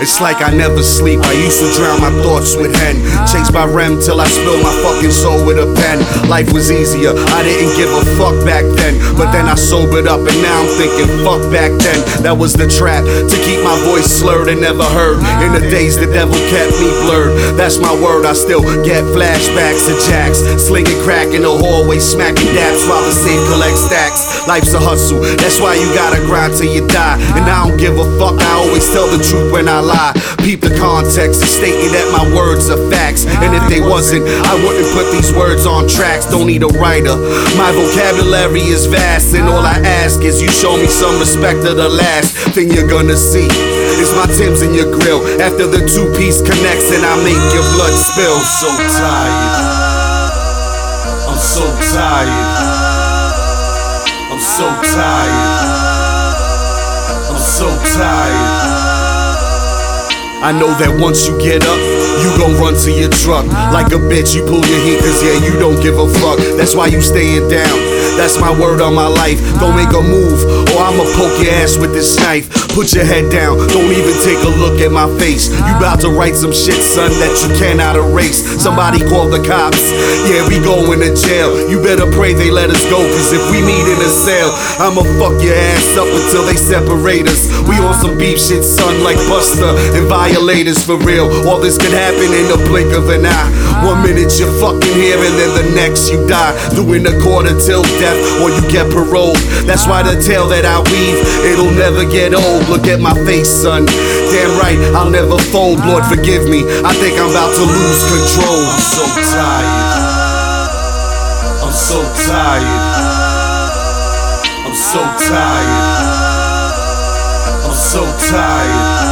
It's like I never sleep. I used to drown my thoughts with hen. Chased by REM till I spilled my fucking soul with a pen. Life was easier, I didn't give a fuck back then. But then I sobered up and now I'm thinking fuck back then. That was the trap, to keep my voice slurred and never heard. In the days the devil kept me blurred. That's my word, I still get flashbacks of jacks, slinging crack in the hallway, smacking daps while the same collect stacks. Life's a hustle, that's why you gotta grind till you die. And I don't give a fuck, I always tell the truth when I lie. Peep the context, it's stating that my words are facts. And if they wasn't, I wouldn't put these words on tracks. Don't need a writer, my vocabulary is vast. And all I ask is you show me some respect. Of the last thing you're gonna see is my Timbs in your grill. After the two-piece connects and I make your blood spill. I'm so tired, I'm so tired, I'm so tired, I'm so tired. I know that once you get up, you gon' run to your truck. Like a bitch, you pull your heat, cause yeah, you don't give a fuck. That's why you staying down, that's my word on my life. Don't make a move, or I'ma poke your ass with this knife. Put your head down, don't even take a look at my face. You bout to write some shit, son, that you cannot erase. Somebody call the cops, yeah, we going to jail. You better pray they let us go, cause if we meet in a cell, I'ma fuck your ass up until they separate us. We on some beef shit, son, like Buster and violators for real. All this could happen in the blink of an eye. 1 minute you're fucking here and then the next you die. Doing a quarter till death or you get paroled. That's why the tale that I weave, it'll never get old. Look at my face, son, damn right, I'll never fold. Lord forgive me, I think I'm about to lose control. I'm so tired, I'm so tired, I'm so tired, I'm so tired.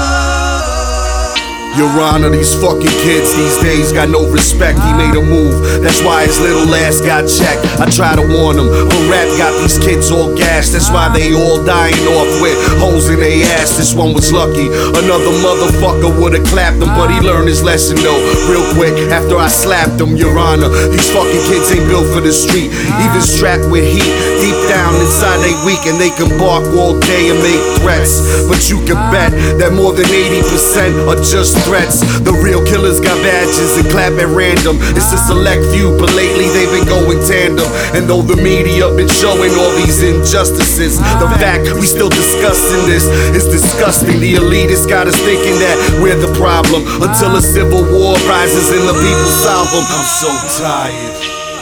Your Honor, these fucking kids these days got no respect. He made a move, that's why his little ass got checked. I try to warn him, but rap got these kids all gassed. That's why they all dying off with holes in their ass. This one was lucky, another motherfucker would've clapped him, but he learned his lesson though, real quick after I slapped him. Your Honor, these fucking kids ain't built for the street. Even strapped with heat, deep down inside they weak, and they can bark all day and make threats. But you can bet that more than 80% are just threats. The real killers got badges and clap at random. It's a select few, but lately they've been going tandem. And though the media been showing all these injustices, the fact we still discussing this is disgusting. The elitists got us thinking that we're the problem, until a civil war rises and the people solve them. I'm so tired,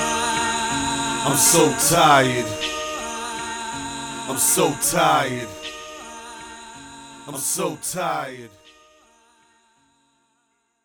I'm so tired, I'm so tired, I'm so tired.